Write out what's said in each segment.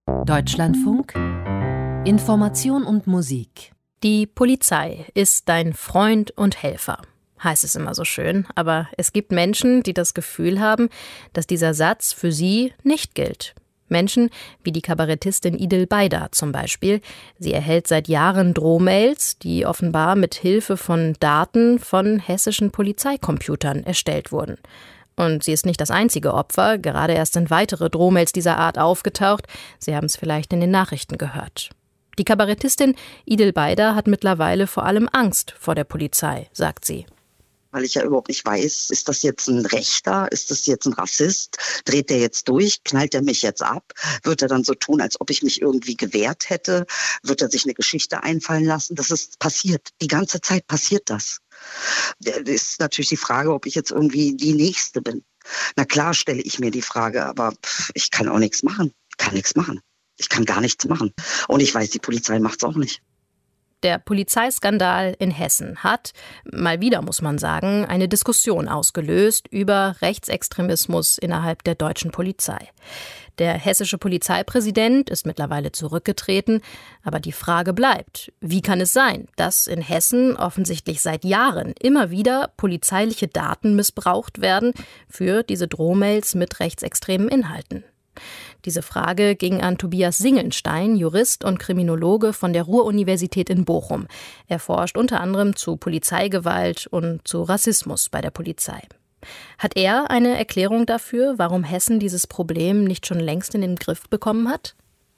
Deutschlandfunk Information und Musik. Die Polizei ist dein Freund und Helfer, heißt es immer so schön. Aber es gibt Menschen, die das Gefühl haben, dass dieser Satz für sie nicht gilt. Menschen wie die Kabarettistin Idil Beider zum Beispiel. Sie erhält seit Jahren Drohmails, die offenbar mit Hilfe von Daten von hessischen Polizeicomputern erstellt wurden. Und sie ist nicht das einzige Opfer. Gerade erst sind weitere Drohmails dieser Art aufgetaucht. Sie haben es vielleicht in den Nachrichten gehört. Die Kabarettistin Idil Beider hat mittlerweile vor allem Angst vor der Polizei, sagt sie. Weil ich ja überhaupt nicht weiß, ist das jetzt ein Rechter, ist das jetzt ein Rassist, dreht der jetzt durch, knallt er mich jetzt ab, wird er dann so tun, als ob ich mich irgendwie gewehrt hätte, wird er sich eine Geschichte einfallen lassen, das ist passiert, die ganze Zeit passiert das. Das ist natürlich die Frage, ob ich jetzt irgendwie die Nächste bin. Na klar stelle ich mir die Frage, aber ich kann auch nichts machen, ich kann gar nichts machen und ich weiß, die Polizei macht's auch nicht. Der Polizeiskandal in Hessen hat, mal wieder muss man sagen, eine Diskussion ausgelöst über Rechtsextremismus innerhalb der deutschen Polizei. Der hessische Polizeipräsident ist mittlerweile zurückgetreten, aber die Frage bleibt, wie kann es sein, dass in Hessen offensichtlich seit Jahren immer wieder polizeiliche Daten missbraucht werden für diese Drohmails mit rechtsextremen Inhalten? Diese Frage ging an Tobias Singelnstein, Jurist und Kriminologe von der Ruhr-Universität in Bochum. Er forscht unter anderem zu Polizeigewalt und zu Rassismus bei der Polizei. Hat er eine Erklärung dafür, warum Hessen dieses Problem nicht schon längst in den Griff bekommen hat?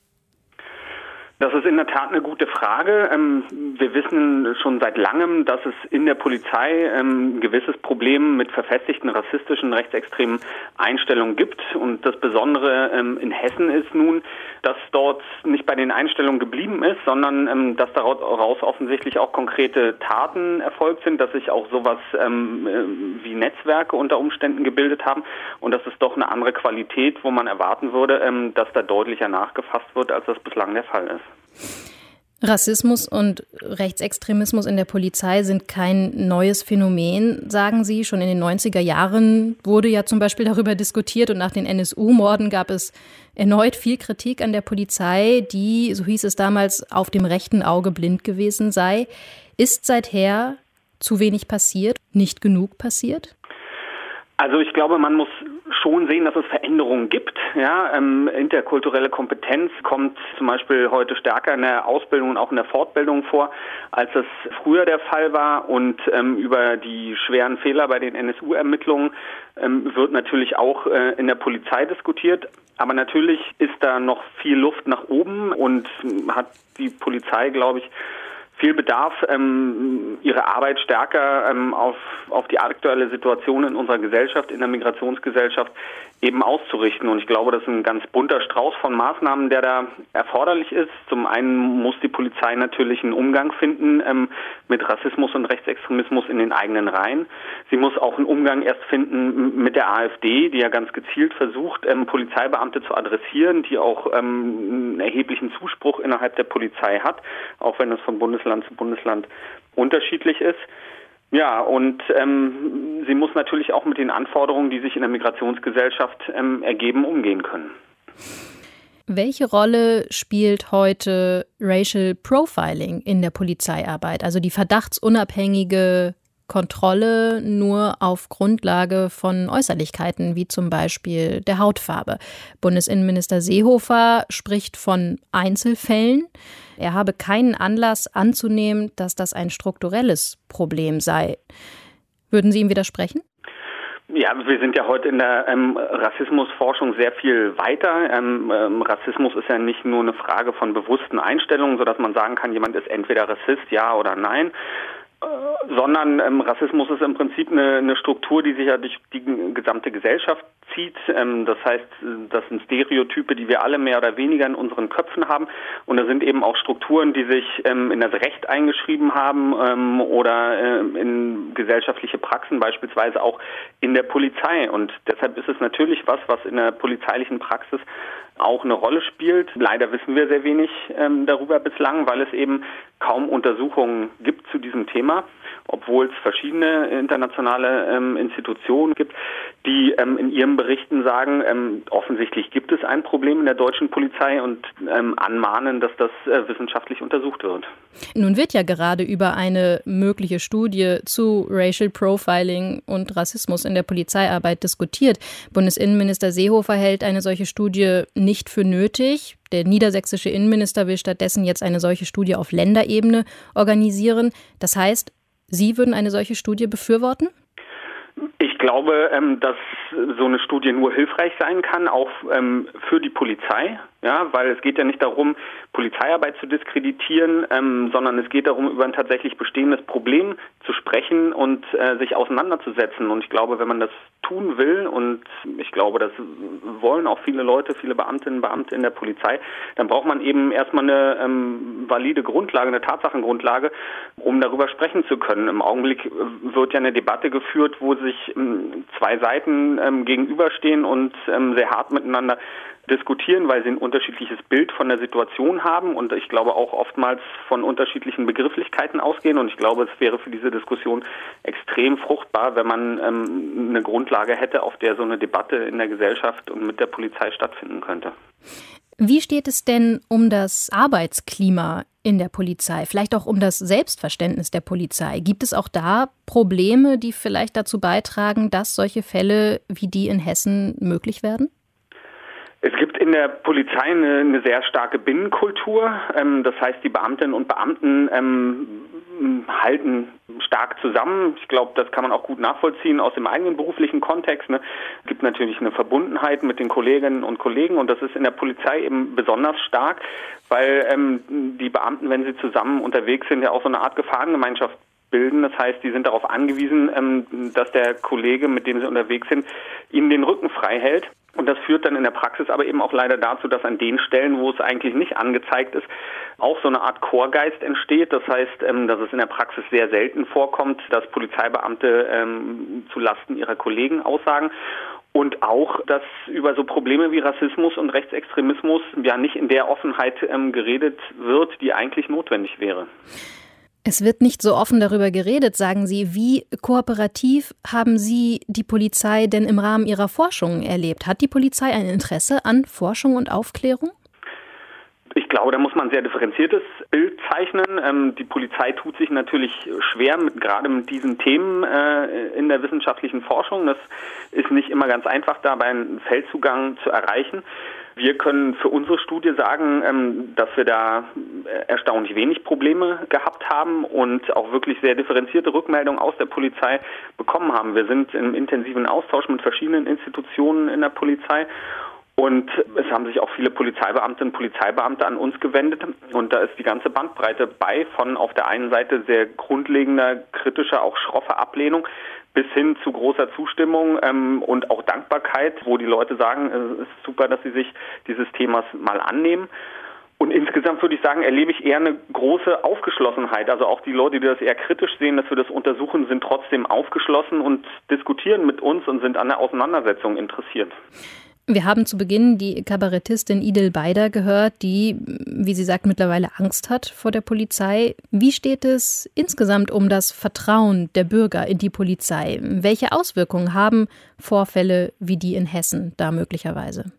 Das ist in der Tat eine gute Frage. Wir wissen schon seit langem, dass es in der Polizei ein gewisses Problem mit verfestigten rassistischen, rechtsextremen Einstellungen gibt. Und das Besondere in Hessen ist nun, dass dort nicht bei den Einstellungen geblieben ist, sondern dass daraus offensichtlich auch konkrete Taten erfolgt sind, dass sich auch sowas wie Netzwerke unter Umständen gebildet haben. Und das ist doch eine andere Qualität, wo man erwarten würde, dass da deutlicher nachgefasst wird, als das bislang der Fall ist. Rassismus und Rechtsextremismus in der Polizei sind kein neues Phänomen, sagen Sie. Schon in den 90er Jahren wurde ja zum Beispiel darüber diskutiert und nach den NSU-Morden gab es erneut viel Kritik an der Polizei, die, so hieß es damals, auf dem rechten Auge blind gewesen sei. Ist seither zu wenig passiert, nicht genug passiert? Also ich glaube, man muss schon sehen, dass es Veränderungen gibt. Ja, interkulturelle Kompetenz kommt zum Beispiel heute stärker in der Ausbildung und auch in der Fortbildung vor, als es früher der Fall war. Und über die schweren Fehler bei den NSU-Ermittlungen wird natürlich auch in der Polizei diskutiert. Aber natürlich ist da noch viel Luft nach oben und hat die Polizei, glaube ich, viel Bedarf, ihre Arbeit stärker auf die aktuelle Situation in unserer Gesellschaft, in der Migrationsgesellschaft eben auszurichten. Und ich glaube, das ist ein ganz bunter Strauß von Maßnahmen, der da erforderlich ist. Zum einen muss die Polizei natürlich einen Umgang finden mit Rassismus und Rechtsextremismus in den eigenen Reihen. Sie muss auch einen Umgang erst finden mit der AfD, die ja ganz gezielt versucht, Polizeibeamte zu adressieren, die auch einen erheblichen Zuspruch innerhalb der Polizei hat, auch wenn das von Bundesland zu Bundesland unterschiedlich ist. Ja, und sie muss natürlich auch mit den Anforderungen, die sich in der Migrationsgesellschaft ergeben, umgehen können. Welche Rolle spielt heute Racial Profiling in der Polizeiarbeit, also die verdachtsunabhängige Kontrolle nur auf Grundlage von Äußerlichkeiten, wie zum Beispiel der Hautfarbe? Bundesinnenminister Seehofer spricht von Einzelfällen. Er habe keinen Anlass anzunehmen, dass das ein strukturelles Problem sei. Würden Sie ihm widersprechen? Ja, wir sind ja heute in der Rassismusforschung sehr viel weiter. Rassismus ist ja nicht nur eine Frage von bewussten Einstellungen, sodass man sagen kann, jemand ist entweder Rassist, ja oder nein, sondern Rassismus ist im Prinzip eine Struktur, die sich ja durch die gesamte Gesellschaft zieht. Das heißt, das sind Stereotype, die wir alle mehr oder weniger in unseren Köpfen haben. Und da sind eben auch Strukturen, die sich in das Recht eingeschrieben haben oder in gesellschaftliche Praxen, beispielsweise auch in der Polizei. Und deshalb ist es natürlich was in der polizeilichen Praxis auch eine Rolle spielt. Leider wissen wir sehr wenig darüber bislang, weil es eben kaum Untersuchungen gibt zu diesem Thema, obwohl es verschiedene internationale Institutionen gibt, die in ihrem Berichten sagen, offensichtlich gibt es ein Problem in der deutschen Polizei und anmahnen, dass das wissenschaftlich untersucht wird. Nun wird ja gerade über eine mögliche Studie zu Racial Profiling und Rassismus in der Polizeiarbeit diskutiert. Bundesinnenminister Seehofer hält eine solche Studie nicht für nötig. Der niedersächsische Innenminister will stattdessen jetzt eine solche Studie auf Länderebene organisieren. Das heißt, Sie würden eine solche Studie befürworten? Ich glaube, dass so eine Studie nur hilfreich sein kann, auch für die Polizei, ja, weil es geht ja nicht darum, Polizeiarbeit zu diskreditieren, sondern es geht darum, über ein tatsächlich bestehendes Problem zu sprechen und sich auseinanderzusetzen. Und ich glaube, wenn man das tun will, und ich glaube, das wollen auch viele Leute, viele Beamtinnen und Beamte in der Polizei, dann braucht man eben erstmal eine valide Grundlage, eine Tatsachengrundlage, um darüber sprechen zu können. Im Augenblick wird ja eine Debatte geführt, wo sich zwei Seiten gegenüberstehen und sehr hart miteinander diskutieren, weil sie ein unterschiedliches Bild von der Situation haben und ich glaube auch oftmals von unterschiedlichen Begrifflichkeiten ausgehen. Und ich glaube, es wäre für diese Diskussion extrem fruchtbar, wenn man eine Grundlage hätte, auf der so eine Debatte in der Gesellschaft und mit der Polizei stattfinden könnte. Wie steht es denn um das Arbeitsklima in der Polizei, vielleicht auch um das Selbstverständnis der Polizei? Gibt es auch da Probleme, die vielleicht dazu beitragen, dass solche Fälle wie die in Hessen möglich werden? Es gibt in der Polizei eine sehr starke Binnenkultur. Das heißt, die Beamtinnen und Beamten halten stark zusammen. Ich glaube, das kann man auch gut nachvollziehen aus dem eigenen beruflichen Kontext. Es gibt natürlich eine Verbundenheit mit den Kolleginnen und Kollegen und das ist in der Polizei eben besonders stark, weil die Beamten, wenn sie zusammen unterwegs sind, ja auch so eine Art Gefahrengemeinschaft bilden. Das heißt, die sind darauf angewiesen, dass der Kollege, mit dem sie unterwegs sind, ihnen den Rücken frei hält. Und das führt dann in der Praxis aber eben auch leider dazu, dass an den Stellen, wo es eigentlich nicht angezeigt ist, auch so eine Art Chorgeist entsteht. Das heißt, dass es in der Praxis sehr selten vorkommt, dass Polizeibeamte zu Lasten ihrer Kollegen aussagen. Und auch, dass über so Probleme wie Rassismus und Rechtsextremismus ja nicht in der Offenheit geredet wird, die eigentlich notwendig wäre. Es wird nicht so offen darüber geredet, sagen Sie. Wie kooperativ haben Sie die Polizei denn im Rahmen Ihrer Forschungen erlebt? Hat die Polizei ein Interesse an Forschung und Aufklärung? Ich glaube, da muss man ein sehr differenziertes Bild zeichnen. Die Polizei tut sich natürlich schwer, gerade mit diesen Themen in der wissenschaftlichen Forschung. Das ist nicht immer ganz einfach, dabei einen Feldzugang zu erreichen. Wir können für unsere Studie sagen, dass wir da erstaunlich wenig Probleme gehabt haben und auch wirklich sehr differenzierte Rückmeldungen aus der Polizei bekommen haben. Wir sind im intensiven Austausch mit verschiedenen Institutionen in der Polizei. Und es haben sich auch viele Polizeibeamtinnen und Polizeibeamte an uns gewendet. Und da ist die ganze Bandbreite bei, von auf der einen Seite sehr grundlegender, kritischer, auch schroffer Ablehnung bis hin zu großer Zustimmung und auch Dankbarkeit, wo die Leute sagen, es ist super, dass sie sich dieses Themas mal annehmen. Und insgesamt würde ich sagen, erlebe ich eher eine große Aufgeschlossenheit. Also auch die Leute, die das eher kritisch sehen, dass wir das untersuchen, sind trotzdem aufgeschlossen und diskutieren mit uns und sind an der Auseinandersetzung interessiert. Wir haben zu Beginn die Kabarettistin Idil Beider gehört, die, wie sie sagt, mittlerweile Angst hat vor der Polizei. Wie steht es insgesamt um das Vertrauen der Bürger in die Polizei? Welche Auswirkungen haben Vorfälle wie die in Hessen da möglicherweise?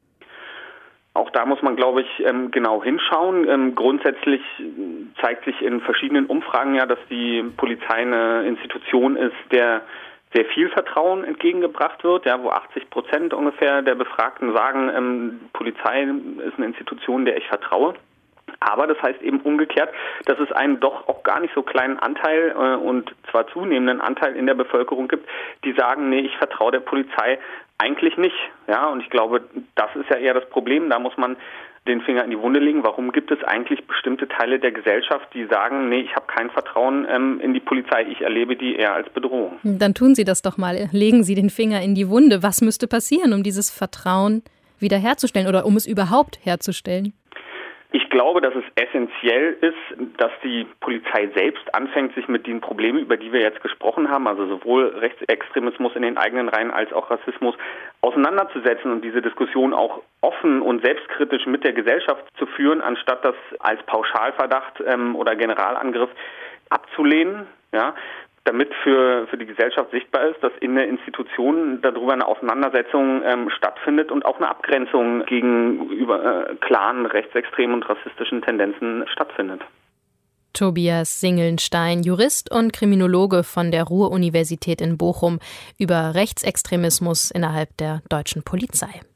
Auch da muss man, glaube ich, genau hinschauen. Grundsätzlich zeigt sich in verschiedenen Umfragen ja, dass die Polizei eine Institution ist, der sehr viel Vertrauen entgegengebracht wird, ja, wo 80% ungefähr der Befragten sagen, Polizei ist eine Institution, der ich vertraue. Aber das heißt eben umgekehrt, dass es einen doch auch gar nicht so kleinen Anteil und zwar zunehmenden Anteil in der Bevölkerung gibt, die sagen, nee, ich vertraue der Polizei eigentlich nicht. Ja, und ich glaube, das ist ja eher das Problem. Da muss man den Finger in die Wunde legen. Warum gibt es eigentlich bestimmte Teile der Gesellschaft, die sagen, nee, ich habe kein Vertrauen in die Polizei, ich erlebe die eher als Bedrohung? Dann tun Sie das doch mal. Legen Sie den Finger in die Wunde. Was müsste passieren, um dieses Vertrauen wiederherzustellen oder um es überhaupt herzustellen? Ich glaube, dass es essentiell ist, dass die Polizei selbst anfängt, sich mit den Problemen, über die wir jetzt gesprochen haben, also sowohl Rechtsextremismus in den eigenen Reihen als auch Rassismus, auseinanderzusetzen und diese Diskussion auch offen und selbstkritisch mit der Gesellschaft zu führen, anstatt das als Pauschalverdacht oder Generalangriff abzulehnen. Ja. damit für die Gesellschaft sichtbar ist, dass in der Institution darüber eine Auseinandersetzung stattfindet und auch eine Abgrenzung gegenüber klaren rechtsextremen und rassistischen Tendenzen stattfindet. Tobias Singelnstein, Jurist und Kriminologe von der Ruhr-Universität in Bochum, über Rechtsextremismus innerhalb der deutschen Polizei.